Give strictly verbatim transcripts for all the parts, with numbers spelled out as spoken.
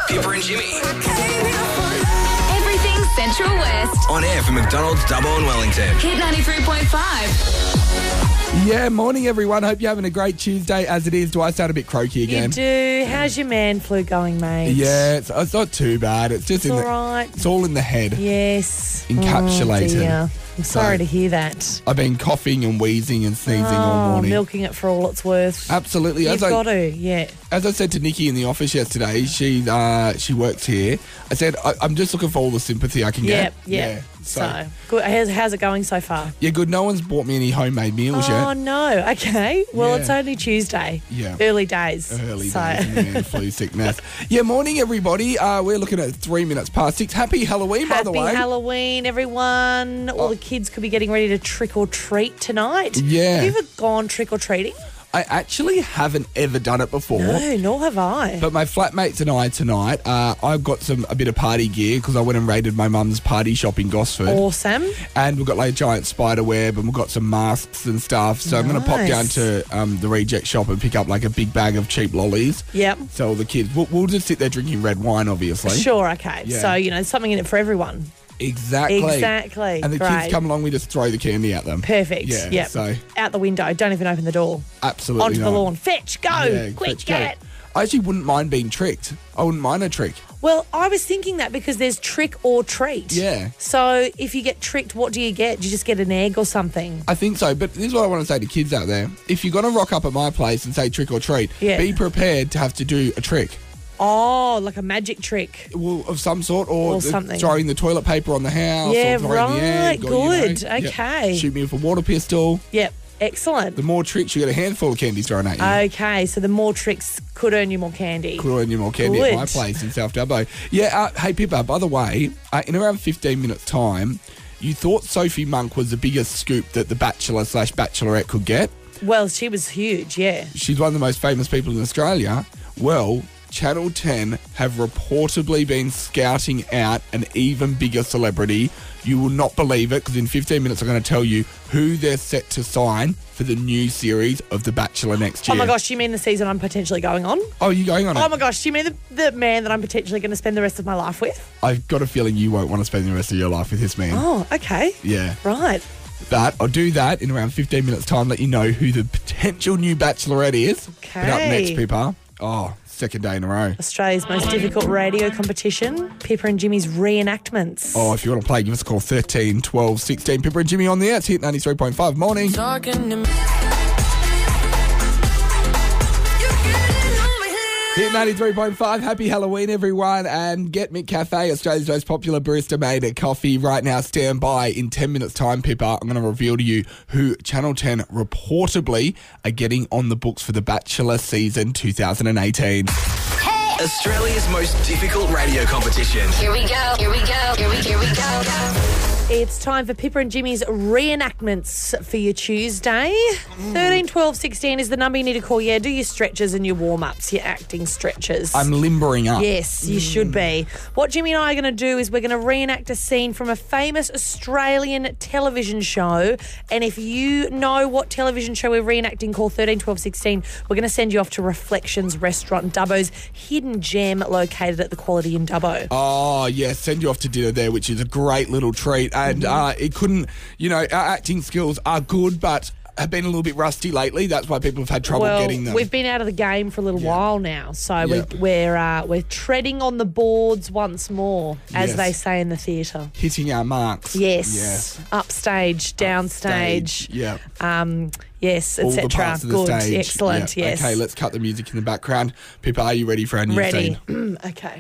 Pippa and Jimmy. Everything Central West. On air for McDonald's, Dubbo and Wellington. Hit ninety-three point five. Yeah, morning everyone. Hope you're having a great Tuesday as it is. Do I sound a bit croaky again? You do. How's your man flu going, mate? Yeah, it's, it's not too bad. It's just It's in all the, right. It's all in the head. Yes. Encapsulated. Oh, dear. I'm sorry So- to hear that. I've been coughing and wheezing and sneezing all Oh, morning. milking it for all it's worth. Absolutely. You've As I, got to, yeah. as I said to Nikki in the office yesterday, she uh, she works here. I said, I, I'm just looking for all the sympathy I can Yep, get. yep. Yeah. So, good. How's, how's it going so far? Yeah, good. No one's bought me any homemade meals Oh, yet. no. Okay. Well, Yeah. it's only Tuesday. Yeah. Early days. Early so. days in the man flu sickness. Yeah, morning everybody. Uh, we're looking at three minutes past six. Happy Halloween, by the way. Happy Halloween, everyone. All Oh. the kids could be getting ready to trick or treat tonight. Yeah. Have you ever gone trick or treating? I actually haven't ever done it before. No, nor have I. But my flatmates and I tonight, uh, I've got some a bit of party gear because I went and raided my mum's party shop in Gosford. Awesome. And we've got like a giant spider web and we've got some masks and stuff. So I'm going to pop Nice. down to um, the reject shop and pick up like a big bag of cheap lollies. Yep. So all the kids, we'll, we'll just sit there drinking red wine, obviously. Sure, okay. Yeah. So, you know, there's something in it for everyone. Exactly. Exactly. And the Great. kids come along, we just throw the candy at them. Perfect. Yeah, Yep. so- Out the window. Don't even open the door. Absolutely Onto not. the lawn. Fetch. Go. Yeah, Quick, fetch, get go. it. I actually wouldn't mind being tricked. I wouldn't mind a trick. Well, I was thinking that because there's trick or treat. Yeah. So if you get tricked, what do you get? Do you just get an egg or something? I think so, but this is what I want to say to kids out there. If you're going to rock up at my place and say trick or treat, Yeah. be prepared to have to do a trick. Oh, like a magic trick. Well, of some sort, or, Or the- something. throwing the toilet paper on the house, Yeah, or throwing the egg. right, or, you know, good, yeah. okay. Shoot me with a water pistol. Yep. Excellent. The more tricks, you get a handful of candy thrown at you. Okay, so the more tricks could earn you more candy. Could earn you more candy at Good. my place in South Dubbo. Yeah, uh, hey Pippa, by the way, uh, in around fifteen minutes' time, you thought Sophie Monk was the biggest scoop that the Bachelor slash Bachelorette could get. Well, she was huge, yeah. She's one of the most famous people in Australia. Well, Channel ten have reportedly been scouting out an even bigger celebrity. You will not believe it because in fifteen minutes I'm going to tell you who they're set to sign for the new series of The Bachelor next year. Oh my gosh, do you mean the season I'm potentially going on? Oh, you going on it? Oh my gosh, do you mean the, the man that I'm potentially going to spend the rest of my life with? I've got a feeling you won't want to spend the rest of your life with this man. Oh, okay. Yeah. Right. But I'll do that in around fifteen minutes' time, let you know who the potential new Bachelorette is. Okay. But up next, Pippa. Oh, second day in a row. Australia's most difficult radio competition, Pippa and Jimmy's reenactments. Oh, if you want to play, give us a call, thirteen, twelve, sixteen. Pippa and Jimmy on the air. It's Hit ninety-three point five. Morning. Hit ninety-three point five. Happy Halloween, everyone. And Get Mick Cafe, Australia's most popular barista-made coffee. Right now, stand by. In ten minutes' time, Pippa, I'm going to reveal to you who Channel ten reportedly are getting on the books for The Bachelor season two thousand eighteen. Australia's most difficult radio competition. Here we go. Here we go. Here we here we go. It's time for Pippa and Jimmy's reenactments for your Tuesday. thirteen, twelve, sixteen is the number you need to call. Yeah, do your stretches and your warm-ups, your acting stretches. I'm limbering up. Yes, you should be. What Jimmy and I are going to do is we're going to reenact a scene from a famous Australian television show. And if you know what television show we're reenacting, call thirteen, twelve, sixteen. We're going to send you off to Reflections Restaurant, Dubbo's hidden gem located at the Quality in Dubbo. Oh, yeah, send you off to dinner there, which is a great little treat. And uh, it couldn't, you know, our acting skills are good, but have been a little bit rusty lately. That's why people have had trouble well, getting them. we've been out of the game for a little Yeah. while now, so Yeah. we're we're, uh, we're treading on the boards once more, as Yes. they say in the theatre. Hitting our marks. Yes. Yes. Upstage, downstage. Stage. Yeah. Um, yes, All et the cetera. parts of the Good, stage. excellent. Yeah. Yes. Okay, let's cut the music in the background. Pippa, are you ready for our new ready. scene? Okay.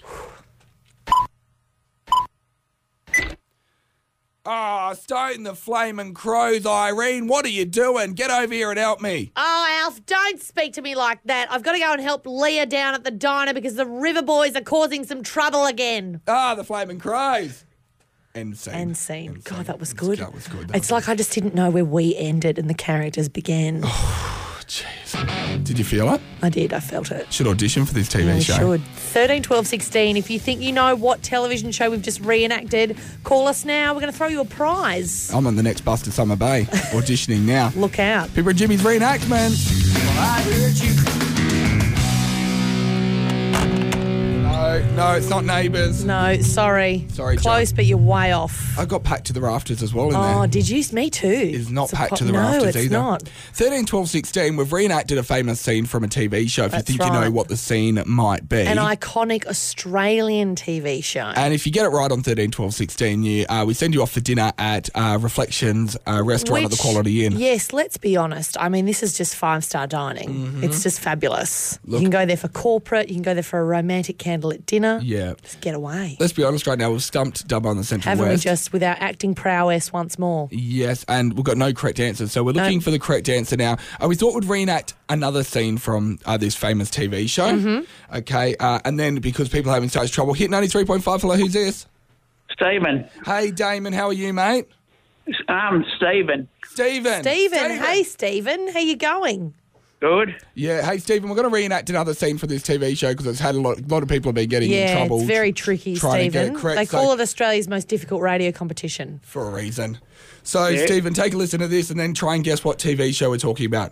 Oh, Stone the Flaming Crows, Irene. What are you doing? Get over here and help me. Oh, Alf, don't speak to me like that. I've got to go and help Leah down at the diner because the River Boys are causing some trouble again. Ah, the Flaming Crows. End scene. End scene. End God, scene. that was good. That was good. That It's was like I just didn't know where we ended and the characters began. Oh, jeez. Did you feel it? I did. I felt it. Should audition for this T V Yeah, show. should. thirteen, twelve, sixteen. If you think you know what television show we've just reenacted, call us now. We're going to throw you a prize. I'm on the next bus to Summer Bay, auditioning now. Look out. Pippa and Jimmy's reenactment. Well, I heard you. No, No, it's not Neighbours. No, sorry. Sorry, John. Close, but you're way off. I got Packed to the Rafters as well in Oh, there. did you? Me too. It's not It's a Packed pop- to the no, Rafters it's either. not. thirteen, twelve, sixteen, we've reenacted a famous scene from a T V show if That's you think you know right. what the scene might be. An iconic Australian T V show. And if you get it right on thirteen, twelve, sixteen, you, uh, we send you off for dinner at uh, Reflections uh, restaurant at the Which- Quality Inn. Yes, let's be honest. I mean, this is just five-star dining. Mm-hmm. It's just fabulous. You can go there for corporate. You can go there for a romantic candlelit dinner. Yeah. Just get away. Let's be honest right now, we've stumped Dubbo on the Central Haven't we West. just with our acting prowess once more? Yes, and we've got no correct answers, so we're looking No. for the correct answer now. Uh, we thought we'd reenact another scene from uh, this famous T V show. Mm-hmm. Okay, uh, and then because people are having such trouble, hit ninety-three point five. Hello, who's this? Stephen. Hey, Damon, how are you, mate? Um, Stephen. Stephen. Stephen, hey Stephen, how you going? Good. Yeah, hey, Stephen, we're going to reenact another scene for this T V show because it's had a lot, a lot of people have been getting in Yeah, trouble. it's very tricky, trying to get Stephen. it correct, They so- call it Australia's most difficult radio competition. For a reason. So, Yeah. Stephen, take a listen to this and then try and guess what T V show we're talking about.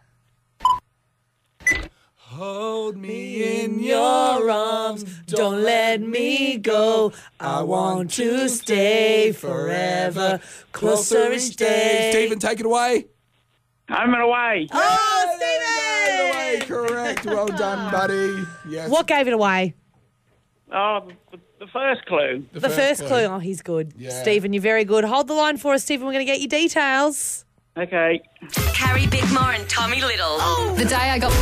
Hold me in your arms, don't let me go. I want to stay forever, closer each day. Stephen, take it away. Home and away. Oh, Take it away. Stephen! Correct. Well done, buddy. Yes. What gave it away? Oh, the, the first clue. The, first, clue. Oh, he's good. Yeah. Stephen, you're very good. Hold the line for us, Stephen. We're going to get you details. Okay. Carrie Bickmore and Tommy Little. The day I got.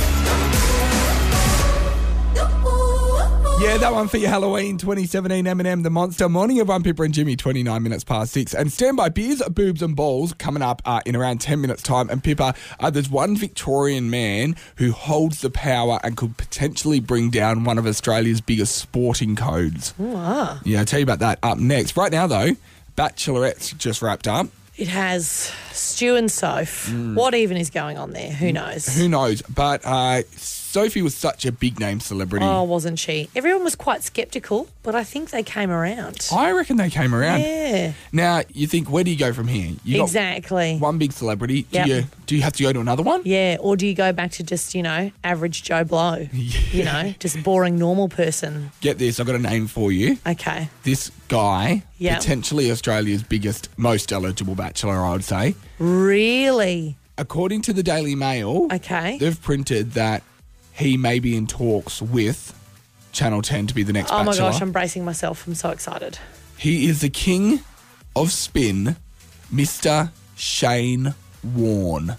Yeah, that one for your Halloween twenty seventeen Eminem, The Monster. Morning of One Pippa and Jimmy, twenty-nine minutes past six. And standby beers, boobs and balls coming up uh, in around ten minutes time. And Pippa, uh, there's one Victorian man who holds the power and could potentially bring down one of Australia's biggest sporting codes. Wow. Yeah, I'll tell you about that up next. Right now, though, Bachelorette's just wrapped up. It has Stu and Soph. What even is going on there? Who knows? Who knows? But uh, Sophie was such a big name celebrity. Oh, wasn't she? Everyone was quite sceptical, but I think they came around. I reckon they came around. Yeah, Now, you think, where do you go from here? You got exactly. one big celebrity. Do Yep. you do you have to go to another one? Yeah, or do you go back to just, you know, average Joe Blow? You know, just boring normal person. Get this, I've got a name for you. Okay. This guy, Yep. potentially Australia's biggest, most eligible bachelor, I would say. Really? According to the Daily Mail, Okay. they've printed that he may be in talks with Channel ten to be the next Oh my bachelor. gosh, I'm bracing myself. I'm so excited. He is the king of spin, Mister Shane Warne.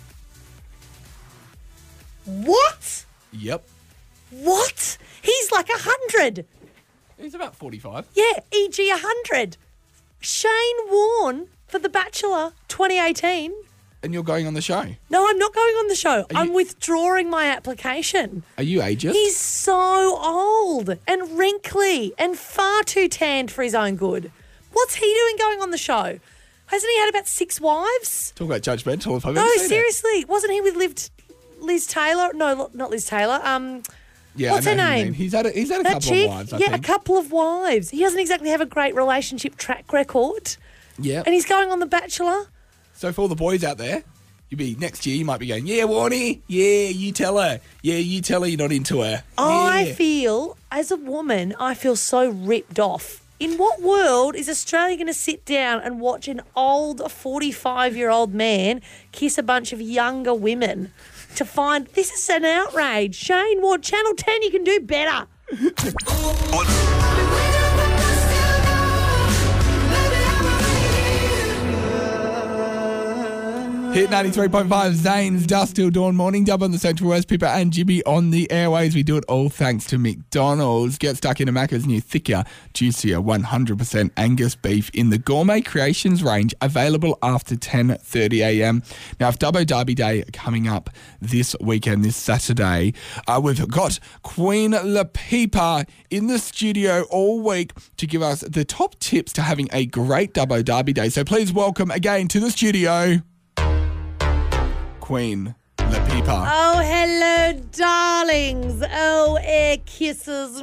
What? Yep. What? He's like a hundred. He's about forty-five. Yeah, E G a hundred. Shane Warne for The Bachelor twenty eighteen. And you're going on the show. No, I'm not going on the show. I'm you- withdrawing my application. Are you ageist? He's so old and wrinkly and far too tanned for his own good. What's he doing going on the show? Hasn't he had about six wives? Talk about judgmental if I've No, ever seen it. seriously. Wasn't he with Liv, Liz Taylor? No, lo- not Liz Taylor. Um, Yeah, What's I know her who you name? mean. He's had a, he's had a that couple chick? of wives, I yeah, think. a couple of wives. He doesn't exactly have a great relationship track record. Yeah. And he's going on The Bachelor. So for all the boys out there, you'll be next year. You might be going, yeah, Warnie, yeah, you tell her, yeah, you tell her you're not into her. I Yeah. feel, as a woman, I feel so ripped off. In what world is Australia going to sit down and watch an old forty-five-year-old man kiss a bunch of younger women to find this is an outrage? Shane Ward, Channel ten, you can do better. Hit ninety-three point five, Zane's Dust Till Dawn Morning. Dub on the Central West, Pippa and Jimmy on the airways. We do it all thanks to McDonald's. Get stuck into Macca's new thicker, juicier, one hundred percent Angus beef in the Gourmet Creations range, available after ten thirty a m. Now, if Dubbo Derby Day coming up this weekend, this Saturday, uh, we've got Queen Lapipa in the studio all week to give us the top tips to having a great Dubbo Derby Day. So please welcome again to the studio, Queen Lapipa. Pippa. Oh, hello, darlings. Oh, air kisses.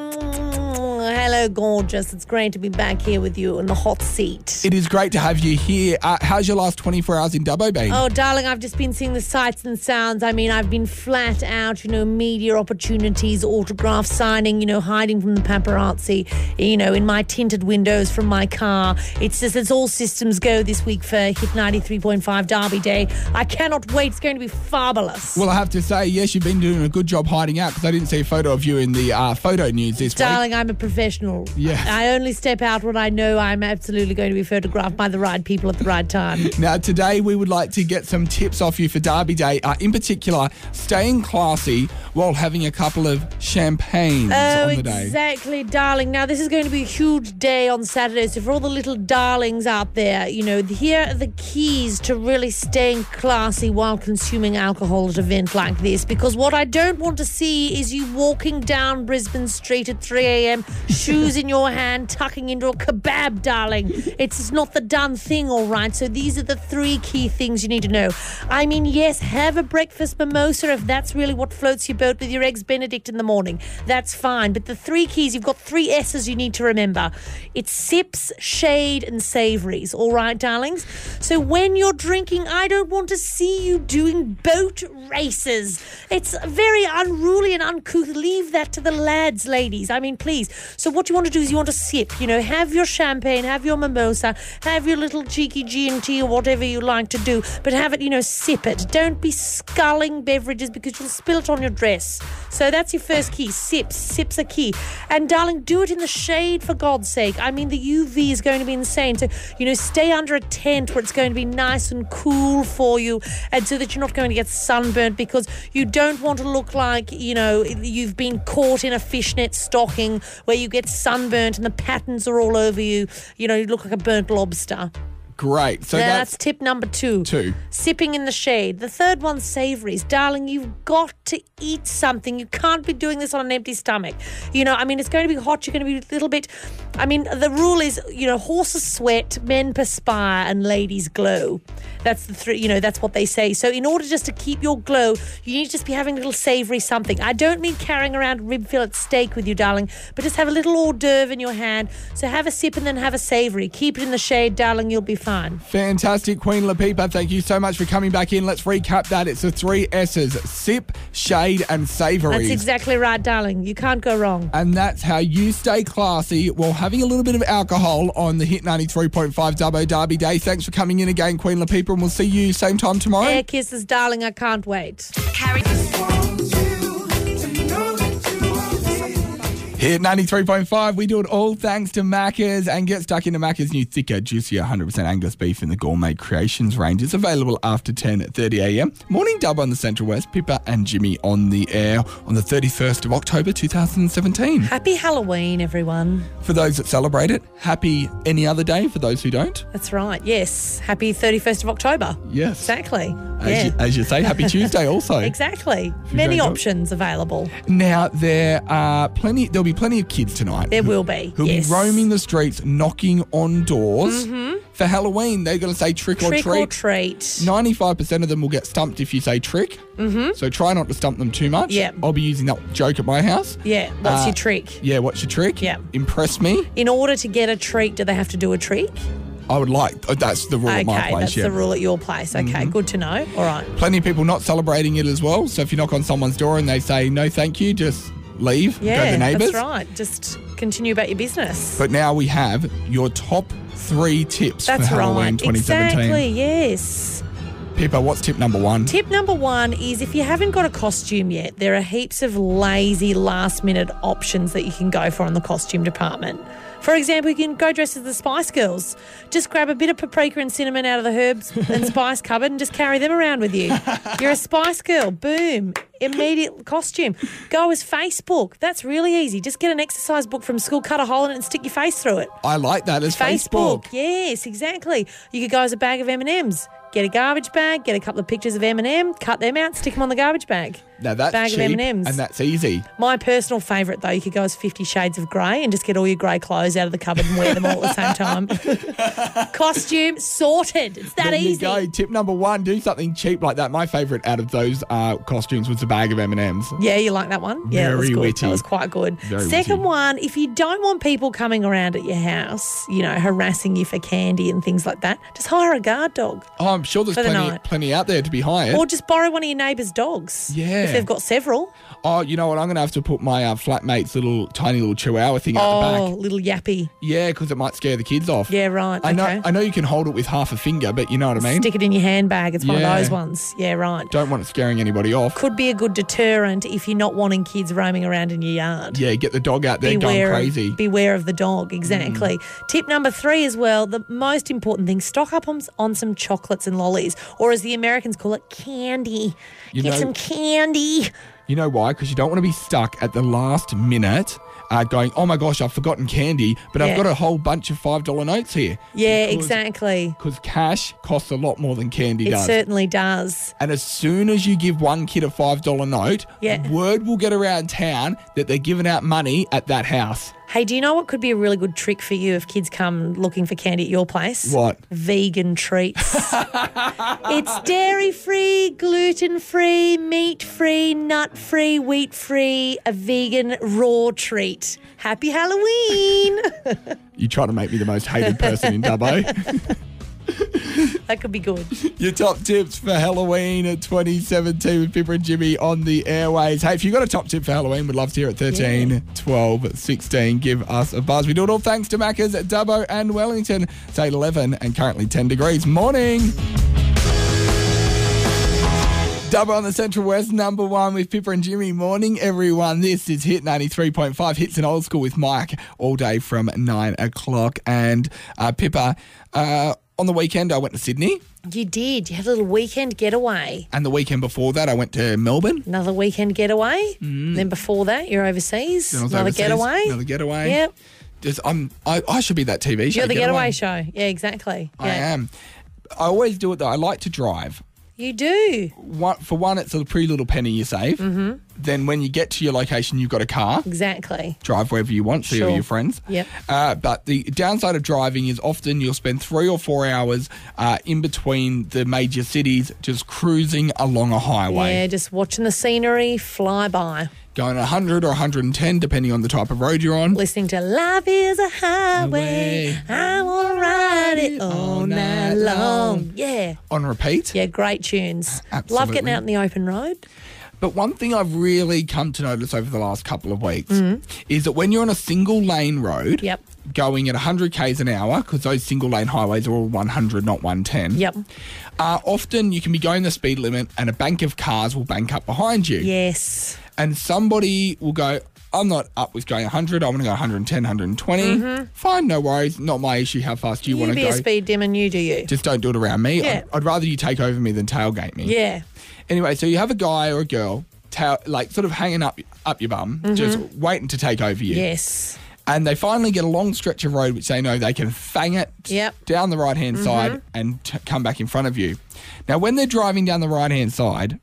Mm, hello, gorgeous. It's great to be back here with you in the hot seat. It is great to have you here. Uh, how's your last twenty-four hours in Dubbo been? Oh, darling, I've just been seeing the sights and sounds. I mean, I've been flat out, you know, media opportunities, autograph signing, you know, hiding from the paparazzi, you know, in my tinted windows from my car. It's just, it's all systems go this week for Hit ninety-three point five Derby Day. I cannot wait. It's going to be fabulous. Well, I have to say, yes, you've been doing a good job hiding out because I didn't see a photo of you in the uh, photo news this Darling, week. I'm a professional. Yes. I only step out when I know I'm absolutely going to be photographed by the right people at the right time. Now, today we would like to get some tips off you for Derby Day. Uh, in particular, staying classy while having a couple of champagnes Oh, on the day. exactly, darling. Now, this is going to be a huge day on Saturday. So for all the little darlings out there, you know, here are the keys to really staying classy while consuming alcohol at an event like this. Because what I don't want to see is you walking down Brisbane Street at three a.m, shoes in your hand, tucking into a kebab, darling. It's just not the done thing, all right? So these are the three key things you need to know. I mean, yes, have a breakfast mimosa if that's really what floats your boat with your eggs Benedict in the morning. That's fine. But the three keys, you've got three S's you need to remember. It's sips, shade, and savouries, all right, darlings? So when you're drinking, I don't want to see you doing boat races. It's very unruly and uncouth. Leave that to the lads, ladies. I mean, please. So what you want to do is you want to sip, you know, have your champagne, have your mimosa, have your little cheeky G and T or whatever you like to do, but have it, you know, sip it. Don't be sculling beverages because you'll spill it on your dress. So that's your first key. Sips. Sips are key. And darling, do it in the shade for God's sake. I mean, the U V is going to be insane. So, you know, stay under a tent where it's going to be nice and cool for you, and so that you're not going to get sunburnt, because you don't want to look like, you know, you've been caught in a fishnet stocking where you get sunburnt and the patterns are all over you. You know, you look like a burnt lobster. Great. So Now, that's, that's tip number two. two. Sipping in the shade. The third one's savouries. Darling, you've got to eat something. You can't be doing this on an empty stomach. You know, I mean, it's going to be hot. You're going to be a little bit... I mean, the rule is, you know, horses sweat, men perspire, and ladies glow. That's the three, you know, that's what they say. So in order just to keep your glow, you need to just be having a little savoury something. I don't mean carrying around rib fillet steak with you, darling, but just have a little hors d'oeuvre in your hand. So have a sip and then have a savoury. Keep it in the shade, darling. You'll be fine. Fantastic, Queen Lapipa. Thank you so much for coming back in. Let's recap that. It's the three S's: sip, shade, and savouries. That's exactly right, darling. You can't go wrong. And that's how you stay classy while having a little bit of alcohol on the Hit ninety-three point five Dubbo Derby Day. Thanks for coming in again, Queen Lapipa, and we'll see you same time tomorrow. Air kisses, darling. I can't wait. Carry Hit ninety-three point five, we do it all thanks to Macca's, and get stuck into Macca's new thicker, juicier one hundred percent Angus beef in the Gourmet Creations range. It's available after ten thirty a.m. Morning Dub on the Central West, Pippa and Jimmy on the air on the thirty-first of October two thousand seventeen. Happy Halloween, everyone. For those that celebrate it, happy any other day for those who don't. That's right. Yes. Happy thirty-first of October. Yes. Exactly. As, yeah. you, as you say, happy Tuesday also. Exactly. you Many don't know- options available. Now, there are plenty, there'll be plenty of kids tonight. There who- will be, Who'll yes. be roaming the streets, knocking on doors. Mm-hmm. For Halloween, they're going to say trick, Trick or treat. or treat. ninety-five percent of them will get stumped if you say trick. Mm-hmm. So try not to stump them too much. Yeah. I'll be using that joke at my house. Yeah. What's Uh, your trick? Yeah, what's your trick? Yeah. Impress me. In order to get a treat, do they have to do a trick? I would like, oh, that's the rule at my Okay, place, that's yeah. the rule at your place. Okay, Mm-hmm. good to know. All right. Plenty of people not celebrating it as well. So if you knock on someone's door and they say no thank you, just leave, go Yeah, to neighbours. that's right. Just continue about your business. But now we have your top three tips That's for Halloween right. twenty seventeen. Exactly, yes. Pippa, what's tip number one? Tip number one is if you haven't got a costume yet, there are heaps of lazy last-minute options that you can go for in the costume department. For example, you can go dressed as the Spice Girls. Just grab a bit of paprika and cinnamon out of the herbs and spice cupboard and just carry them around with you. You're a Spice Girl. Boom. Immediate costume. Go as Facebook. That's really easy. Just get an exercise book from school, cut a hole in it and stick your face through it. I like that as Facebook. Yes, exactly. You could go as a bag of M and M's. Get a garbage bag, get a couple of pictures of M and M, cut them out, stick them on the garbage bag. Now that's Bag of cheap M and M's. and that's easy. My personal favourite, though, you could go as Fifty Shades of Grey and just get all your grey clothes out of the cupboard and wear them all at the same time. Costume sorted. It's that There you easy. go. Tip number one, do something cheap like that. My favourite out of those uh, costumes was the bag of M and M's. Yeah, you like that one? Yeah, that was Very good. witty. That was quite good. Very Second witty. one, if you don't want people coming around at your house, you know, harassing you for candy and things like that, just hire a guard dog. Oh, I'm sure there's For the plenty, night. plenty out there to be hired. Or just borrow one of your neighbour's dogs. Yeah. If they've got several. Oh, you know what? I'm going to have to put my uh, flatmate's little tiny little chihuahua thing out Oh, the back. little yappy. Yeah, because it might scare the kids off. Yeah, right. I know. okay. I know you can hold it with half a finger, but you know what I mean. Stick it in your handbag. It's one Yeah. of those ones. Yeah, right. Don't want it scaring anybody off. Could be a good deterrent if you're not wanting kids roaming around in your yard. Yeah, get the dog out there going Beware crazy. Of, beware of the dog, exactly. Mm. Tip number three as well, the most important thing, stock up on, on some chocolates and lollies, or as the Americans call it, candy. You Get know- some candy. You know why? Because you don't want to be stuck at the last minute uh, going, oh my gosh, I've forgotten candy, but Yeah. I've got a whole bunch of five dollar notes here. Yeah, Because- exactly. Because cash costs a lot more than candy It does. certainly does. And as soon as you give one kid a five dollar note, Yeah. word will get around town that they're giving out money at that house. Hey, do you know what could be a really good trick for you if kids come looking for candy at your place? What? Vegan treats. It's dairy-free, gluten-free, meat-free, nut-free, wheat-free, a vegan raw treat. Happy Halloween! You try to make me the most hated person in Dubbo. That could be good. Your top tips for Halloween at twenty seventeen with Pippa and Jimmy on the airways. Hey, if you've got a top tip for Halloween, we'd love to hear it. thirteen, Yeah. twelve, sixteen. Give us a buzz. We do it all thanks to Macca's at Dubbo and Wellington. It's eight eleven and currently ten degrees. Morning. Dubbo on the Central West, number one with Pippa and Jimmy. Morning, everyone. This is Hit ninety-three point five. Hits and Old School with Mike all day from nine o'clock. And uh, Pippa, uh, on the weekend, I went to Sydney. You did. You had a little weekend getaway. And the weekend before that, I went to Melbourne. Another weekend getaway. Then before that, you're overseas. Then I was Another overseas. getaway. Another getaway. Yep. Just, I'm, I, I should be that T V show. You're the getaway show. Yeah, exactly. I Yeah. am. I always do it, though. I like to drive. You do. One, for one, it's a pretty little penny you save. Mm-hmm. Then when you get to your location, you've got a car. Exactly. Drive wherever you want, see all Sure. your friends. Yep. Uh, but the downside of driving is often you'll spend three or four hours uh, in between the major cities just cruising along a highway. Yeah, just watching the scenery fly by. Going one hundred or one hundred ten, depending on the type of road you're on. Listening to Life is a Highway. Away. I want to ride it all night long. Yeah. On repeat. Yeah, great tunes. Love Absolutely. getting out in the open road. But one thing I've really come to notice over the last couple of weeks Mm-hmm. is that when you're on a single lane road, Yep. going at one hundred kays an hour, because those single lane highways are all one hundred, not one ten. Yep. Uh, often you can be going the speed limit and a bank of cars will bank up behind you. Yes. And somebody will go, I'm not up with going one hundred, I want to go one hundred ten, one hundred twenty. Fine, no worries, not my issue how fast you, Mm-hmm. You want to be go. a speed dim and you do you. Just don't do it around me. Yeah. I'd, I'd rather you take over me than tailgate me. Yeah. Anyway, so you have a guy or a girl, tail, like sort of hanging up up your bum, just waiting to take over you. Mm-hmm. Yes. And they finally get a long stretch of road which they know they can fang it Yep. down the right-hand side and t- come back in front of you. Now, when they're driving down the right-hand side,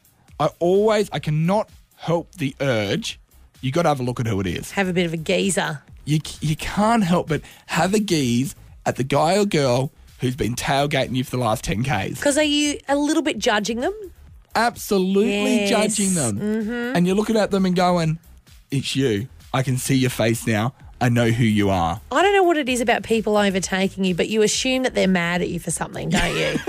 I always, I cannot help the urge, you got to have a look at who it is. Have a bit of a geezer. You, you can't help but have a geeze at the guy or girl who's been tailgating you for the last ten kays. Because are you a little bit judging them? Absolutely Yes. judging them. Mm-hmm. And you're looking at them and going, it's you. I can see your face now. I know who you are. I don't know what it is about people overtaking you, but you assume that they're mad at you for something, don't you?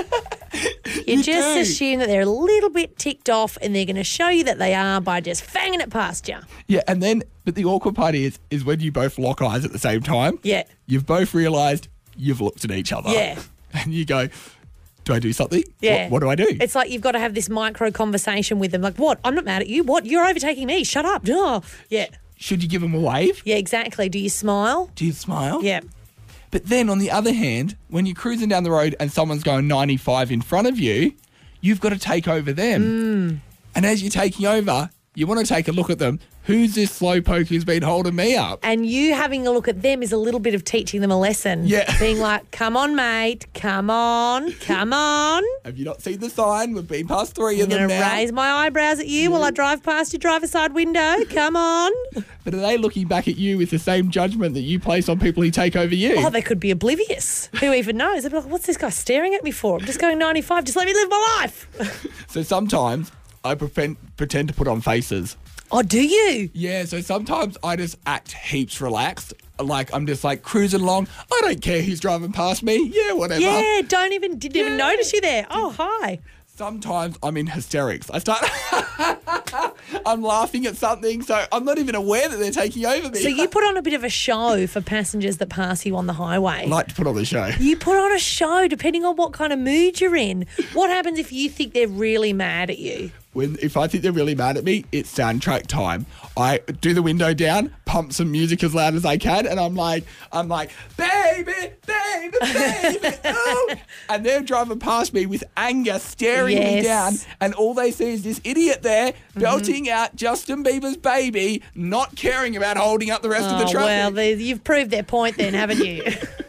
you, You just do. assume that they're a little bit ticked off and they're going to show you that they are by just fanging it past you. Yeah, and then, but the awkward part is, is when you both lock eyes at the same time. Yeah. You've both realised you've looked at each other. Yeah. And you go, do I do something? Yeah. What, what do I do? It's like you've got to have this micro conversation with them. Like, what? I'm not mad at you. What? You're overtaking me. Shut up. Oh. Yeah. Should you give them a wave? Yeah, exactly. Do you smile? Do you smile? Yeah. But then on the other hand, when you're cruising down the road and someone's going ninety-five in front of you, you've got to take over them. Mm. And as you're taking over, you want to take a look at them. Who's this slowpoke who's been holding me up? And you having a look at them is a little bit of teaching them a lesson. Yeah. Being like, come on, mate. Come on. Come on. Have you not seen the sign? We've been past three of I'm them going to now. raise my eyebrows at you while I drive past your driver's side window. Come on. But are they looking back at you with the same judgment that you place on people who take over you? Oh, they could be oblivious. Who even knows? They'd be like, what's this guy staring at me for? I'm just going ninety-five. Just let me live my life. So sometimes I pretend, pretend to put on faces. Oh, do you? Yeah, so sometimes I just act heaps relaxed. Like, I'm just like cruising along. I don't care who's driving past me. Yeah, whatever. Yeah, don't even, didn't even Yeah. notice you there. Oh, hi. Sometimes I'm in hysterics. I start, I'm laughing at something, so I'm not even aware that they're taking over me. So you put on a bit of a show for passengers that pass you on the highway. I like to put on the show. You put on a show depending on what kind of mood you're in. What happens if you think they're really mad at you? When if I think they're really mad at me, it's soundtrack time. I do the window down, pump some music as loud as I can, and I'm like, I'm like, baby, baby, baby, oh. And they're driving past me with anger, staring me Yes. down, and all they see is this idiot there belting out Justin Bieber's Baby, not caring about holding up the rest of the Oh, traffic. well, they- you've proved their point then, haven't you?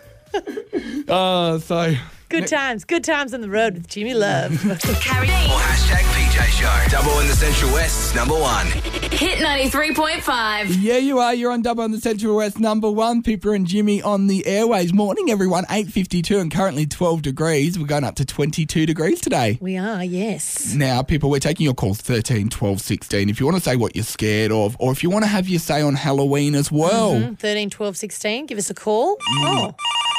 Oh, so Good times. Good times on the road with Jimmy Love. Carrie. Or hashtag P J Show. Double in the Central West's number one. Hit ninety-three point five. yeah, you are. You're on Double on the Central West, number one. Pippa and Jimmy on the airways. Morning, everyone. eight fifty-two and currently twelve degrees. We're going up to twenty-two degrees today. We are, yes. Now, people, we're taking your calls thirteen, twelve, sixteen. If you want to say what you're scared of, or if you want to have your say on Halloween as well. Mm-hmm. thirteen, twelve, sixteen. Give us a call. Oh.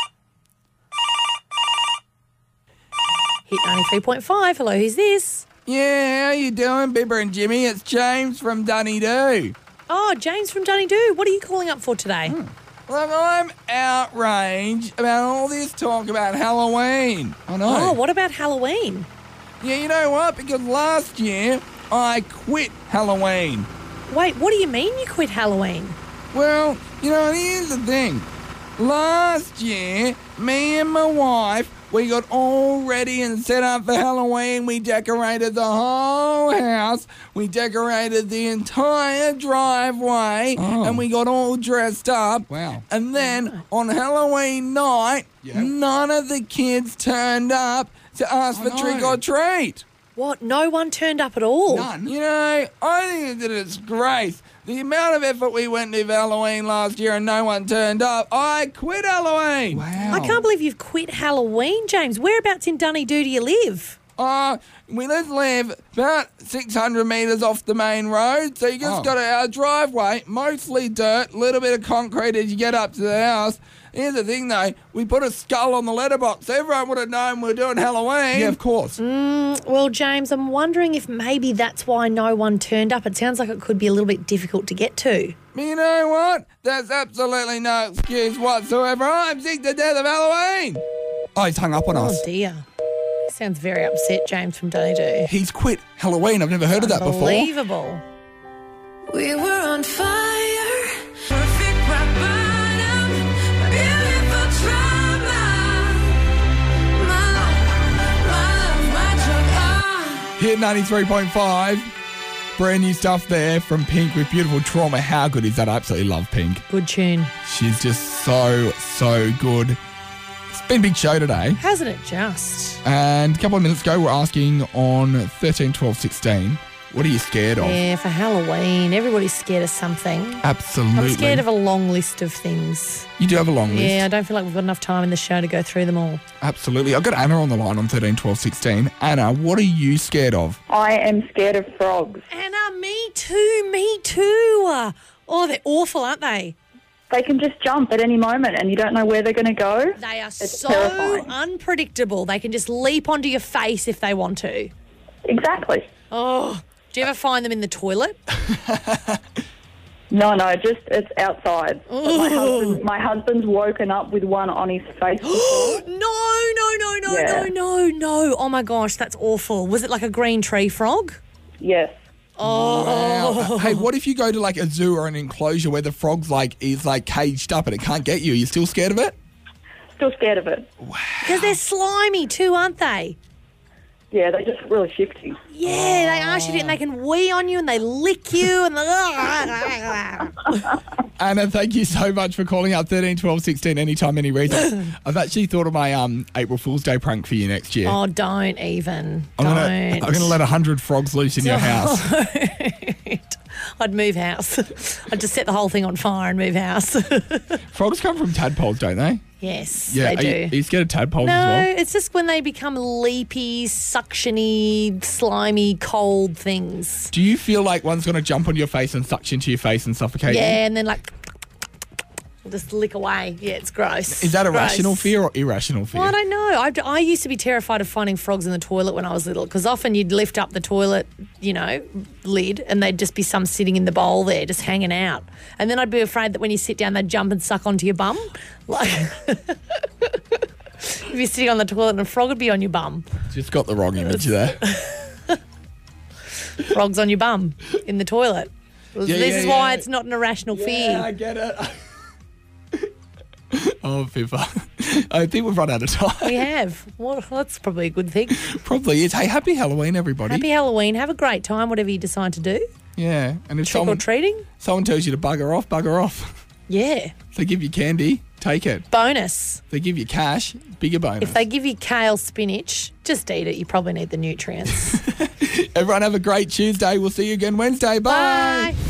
Hit ninety-three point five. Hello, who's this? Yeah, how you doing, Pippa and Jimmy? It's James from Dunedoo. Oh, James from Dunedoo. What are you calling up for today? Look, I'm outraged about all this talk about Halloween. I know. Oh, what about Halloween? Yeah, you know what? Because last year I quit Halloween. Wait, what do you mean you quit Halloween? Well, you know, here's the thing. Last year, me and my wife, we got all ready and set up for Halloween. We decorated the whole house. We decorated the entire driveway. Oh. And we got all dressed up. Wow. And then on Halloween night, Yep. none of the kids turned up to ask Oh, for no. trick or treat. What? No one turned up at all? None. You know, I think that it's great. The amount of effort we went into Halloween last year and no one turned up, I quit Halloween. Wow. I can't believe you've quit Halloween, James. Whereabouts in Dunedoo do you live? Uh, we just live about six hundred metres off the main road, so you just Oh. got our driveway, mostly dirt, little bit of concrete as you get up to the house. Here's the thing, though. We put a skull on the letterbox. Everyone would have known we were doing Halloween. Yeah, of course. Well, James, I'm wondering if maybe that's why no one turned up. It sounds like it could be a little bit difficult to get to. You know what? There's absolutely no excuse whatsoever. I'm sick to death of Halloween. Oh, he's hung up on Oh, us. dear. Sounds very upset, James from Dunedoo. He's quit Halloween. I've never heard of that before. Unbelievable. We were on fire. Perfect rock bottom. Beautiful trauma. My love, my love, my drug. Ah. Hit ninety-three point five. Brand new stuff there from Pink with Beautiful Trauma. How good is that? I absolutely love Pink. Good tune. She's just so, so good. It's been a big show today. Hasn't it just? And a couple of minutes ago, we're asking on thirteen, twelve, sixteen, what are you scared of? Yeah, for Halloween, everybody's scared of something. Absolutely. I'm scared of a long list of things. You do have a long list. Yeah, I don't feel like we've got enough time in the show to go through them all. Absolutely. I've got Anna on the line on thirteen, twelve, sixteen. Anna, what are you scared of? I am scared of frogs. Anna, me too, me too. Oh, they're awful, aren't they? They can just jump at any moment and you don't know where they're going to go. They are It's so terrifying. unpredictable. They can just leap onto your face if they want to. Exactly. Oh, do you ever find them in the toilet? No, no, just it's outside. But my, husband, my husband's woken up with one on his face. before. No, no, no, no, Yeah. no, no, no. Oh my gosh, that's awful. Was it like a green tree frog? Yes. Wow. Hey, what if you go to like a zoo or an enclosure where the frog's like is like caged up and it can't get you? Are you still scared of it? Still scared of it. Because they're slimy too, aren't they? yeah, they're just really shifty. Yeah, they are shitty and they can wee on you and they lick you and Anna, thank you so much for calling out thirteen, twelve, sixteen anytime, any reason. I've actually thought of my um April Fool's Day prank for you next year. Oh, don't even. I'm don't. gonna I'm gonna let a hundred frogs loose in your house. I'd move house. I'd just set the whole thing on fire and move house. Frogs come from tadpoles, don't they? Yes, Yeah, they are do. you, are you scared of tadpoles No, as well? it's just when they become leapy, suctiony, slimy, cold things. Do you feel like one's gonna jump on your face and suction into your face and suffocate you? Yeah, and then like just lick away. Yeah, it's gross. Is that a Gross. rational fear or irrational fear? Well, I don't know. I, I used to be terrified of finding frogs in the toilet when I was little because often you'd lift up the toilet, you know, lid and they'd just be some sitting in the bowl there just hanging out. And then I'd be afraid that when you sit down, they'd jump and suck onto your bum. Like if you're sitting on the toilet and a frog would be on your bum. Just got the wrong image there. Frogs on your bum in the toilet. Yeah, this yeah, is why yeah. it's not an irrational Yeah, fear. I get it. Oh, Pippa. I think we've run out of time. We have. Well, that's probably a good thing. Probably is. Hey, happy Halloween, everybody. Happy Halloween. Have a great time, whatever you decide to do. Yeah. And if Trick or someone, treating. someone tells you to bugger off, bugger off. Yeah. If they give you candy, take it. Bonus. If they give you cash, bigger bonus. If they give you kale spinach, just eat it. You probably need the nutrients. Everyone have a great Tuesday. We'll see you again Wednesday. Bye. Bye.